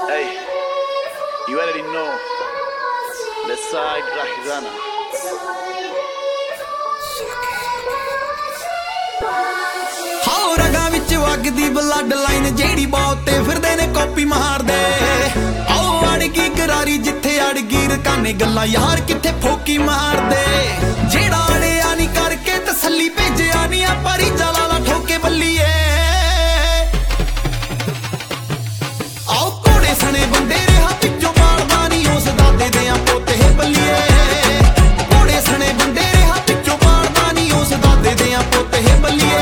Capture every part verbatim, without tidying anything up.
Hey, you already know the side Rahizana. ਹਾਓ ਰਗਾਂ ਵਿੱਚ ਵਗਦੀ blood line ਜਿਹੜੀ ਬਹੁਤੇ ਫਿਰਦੇ ਨੇ ਕਾਪੀ ਮਾਰਦੇ। ਆਓ ਅੜ ਗਈ ਕਰਾਰੀ ਜਿੱਥੇ ਅੜ ਗਈ ਰਕਾਨੇ ਗੱਲਾਂ ਯਾਰ ਕਿੱਥੇ ਫੋਕੀ ਮਾਰਦੇ। ਜਿਹੜਾ ਅੜਿਆ ਨਹੀਂ ਕਰਕੇ ਤਸੱਲੀ ਭੇਜਿਆ ਨਹੀਂ ਆ ਪਰੀ ਜਲਾਲਾ ਠੋਕੇ ਬੱਲੀਏ। ਆਓ ਕੋੜੇ ਸਣੇ ਬੰਦੇ ਰਿਹਾ ਪਿੱਛੋਂ ਮਾਰਦਾ ਨਹੀਂ ਉਸ ਦਾਦੇ ਦੇ ਆ ਪੋਤੇ ਬੱਲੀਏ। ਕੋੜੇ ਸਣੇ ਬੰਦੇ ਰਿਹਾ ਪਿੱਛੋਂ ਮਾਰਦਾ ਨਹੀਂ ਉਸ ਦਾਦੇ ਦੇ ਆ ਪੋਤੇ ਬੱਲੀਏ।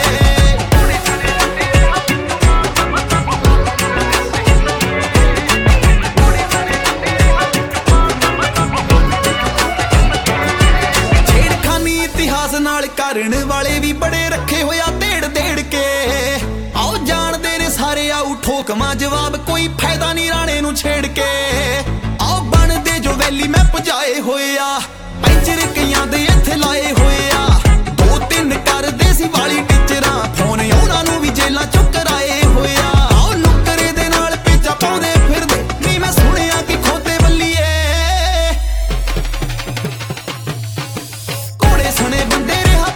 ਨਾਲ ਕਰਨ ਵਾਲੇ ਵੀ ਬੜੇ ਰੱਖੇ ਹੋਇਆ ਢੇੜ ਢੇੜ ਕੇ। ਆਓ ਜਾਣਦੇ ਨੇ ਸਾਰੇ ਆਉ ਠੋਕਮਾ ਜਵਾਬ ਕੋਈ ਫਾਇਦਾ ਨਹੀਂ ਰਾਣੇ ਨੂੰ ਛੇੜ ਕੇ। ਆਓ ਬਣਦੇ ਜੋ ਵੈਲੀ ਮੈਂ ਪੁਜਾਏ ਹੋਏ ਆ ਪੈਂਚਰ ਕਈਆਂ ਦੇ ਇੱਥੇ ਲਾਏ ਹੋਏ ਆ। ਦੋ ਤਿੰਨ ਕਰਦੇ ਸੀ ਵਾਲੀ ਟੀਚਰਾਂ ਫੋਨ ਉਹਨਾਂ ਨੂੰ ਵੀ ਜੇਲਾਂ ਚੋਂ ਕਰਾਏ ਹੋਏ ਆ। ਆਓ ਨੁਕਰੇ ਦੇ ਨਾਲ ਪੇਚਾ ਪਾਉਂਦੇ ਫਿਰਦੇ ਨਹੀਂ ਮੈਂ ਸੁਣਿਆ ਕਿ ਖੋਤੇ ਬੱਲੀਏ। ਕੋੜੇ ਸਣੇ ਬੰਦੇ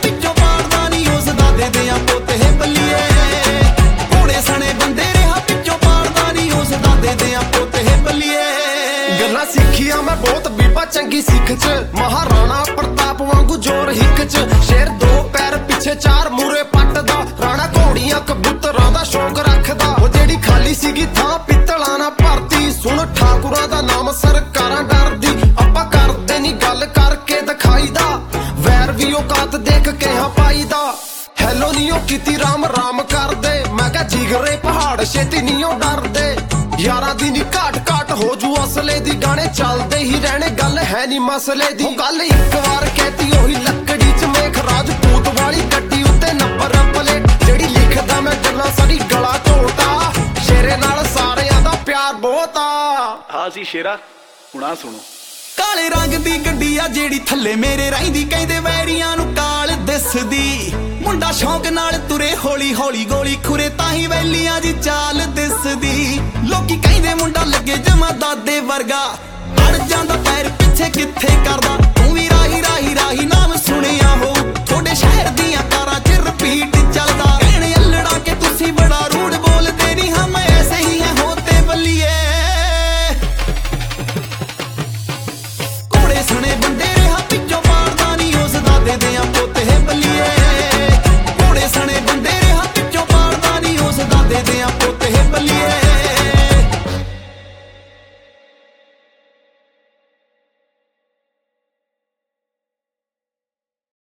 ਸਿੱਖਿਆ ਮੈਂ ਬਹੁਤ ਬੀਬਾ ਚੰਗੀ ਸਿੱਖ ਚ ਮਹਾਰਾਣਾ ਪ੍ਰਤਾਪ ਵਾਂਗੂ ਜੋਰ ਹਿੱਕ ਚ। ਸ਼ੇਰ ਦੋ ਪੈਰ ਪਿੱਛੇ ਚਾਰ ਮੂਰੇ ਪੱਟਦਾ ਰਾਣਾ ਘੋੜੀਆਂ ਕਬੂਤਰਾਂ ਦਾ ਸ਼ੌਂਕ ਰੱਖਦਾ। ਉਹ ਜਿਹੜੀ ਖਾਲੀ ਸੀਗੀ ਥਾਂ ਪਿੱਤਲਾਂ ਨਾ ਭਰਤੀ ਸੁਣ ਠਾਕੁਰਾਂ ਦਾ ਨਾਮ ਸਰਕਾਰਾਂ ਡਰਦੀ। ਆਪਾਂ ਕਰਦੇ ਨੀ ਗੱਲ ਕਰਕੇ ਦਿਖਾਈਦਾ ਵੈਰ ਵੀ ਔਕਾਤ ਦੇਖ ਕੇ ਹਾਂ ਪਾਈਦਾ। ਹੈਲੋ ਨੀ ਉਹ ਕੀਤੀ ਰਾਮ ਰਾਮ ਕਰਦੇ ਮੈਂ ਕਿਹਾ ਜਿਗਰੇ ਪਹਾੜ ਛੇਤੀ ਨੀ ਉਹ ਡਰਦੇ। ਯਾਰਾਂ ਦੀ ਨੀ ਘਾਟ ਘਾਟ ਹੋ ਜੂ ਅਸਲੇ ਦੀ ਗਾਣੇ ਚੱਲਦੇ ਹੀ ਰਹਿਣੇ ਗੱਲ ਹੈ ਨੀ ਮਸਲੇ ਦੀ। ਉਹ ਗੱਲ ਇੱਕ ਵਾਰ ਕਹਿਤੀ ਉਹੀ ਲੱਕੜੀ ਚ ਮੇਖ ਰਾਜਪੂਤ ਵਾਲੀ ਗੱਡੀ ਉੱਤੇ ਨੰਬਰ ਪਲੇਟ। ਜਿਹੜੀ ਲਿਖਦਾ ਮੈਂ ਗੱਲਾਂ ਸਾਰੀ ਗਲਾ ਝੋਟਾ ਸ਼ੇਰੇ ਨਾਲ ਸਾਰਿਆਂ ਦਾ ਪਿਆਰ ਬਹੁਤ ਆ। ਹਾਂ ਸੀ ਸ਼ੇਰਾ ਹੁਣਾ ਸੁਣੋ। ਕਾਲੇ ਰੰਗ ਦੀ ਗੱਡੀ ਆ ਜਿਹੜੀ ਥੱਲੇ ਮੇਰੇ ਰਹਿੰਦੀ ਕਹਿੰਦੇ ਵੈਰੀਆਂ ਨੂੰ ਕਾਲ ਦਿਸਦੀ। ਮੁੰਡਾ ਸ਼ੌਂਕ ਨਾਲ ਤੁਰੇ ਹੌਲੀ ਹੌਲੀ ਗੋਲੀ ਖੁਰੇ ਤਾਂ ਹੀ ਵੈਲੀਆਂ ਦੀ ਚਾਲ ਦਿਸਦੀ। ਲੋਕੀ ਕਹਿੰਦੇ ਮੁੰਡਾ ਲੱਗੇ ਜਮਾ ਦਾਦੇ ਵਰਗਾ ਅੜ ਜਾਂਦਾ ਪੈਰ ਪਿੱਛੇ ਕਿੱਥੇ ਕਰਦਾ। ਤੂੰ ਵੀ ਰਾਹੀ ਰਾਹੀ ਰਾਹੀ ਨਾਮ ਸੁਣਿਆ ਹੋ ਤੁਹਾਡੇ ਸ਼ਹਿਰ ਦੀਆਂ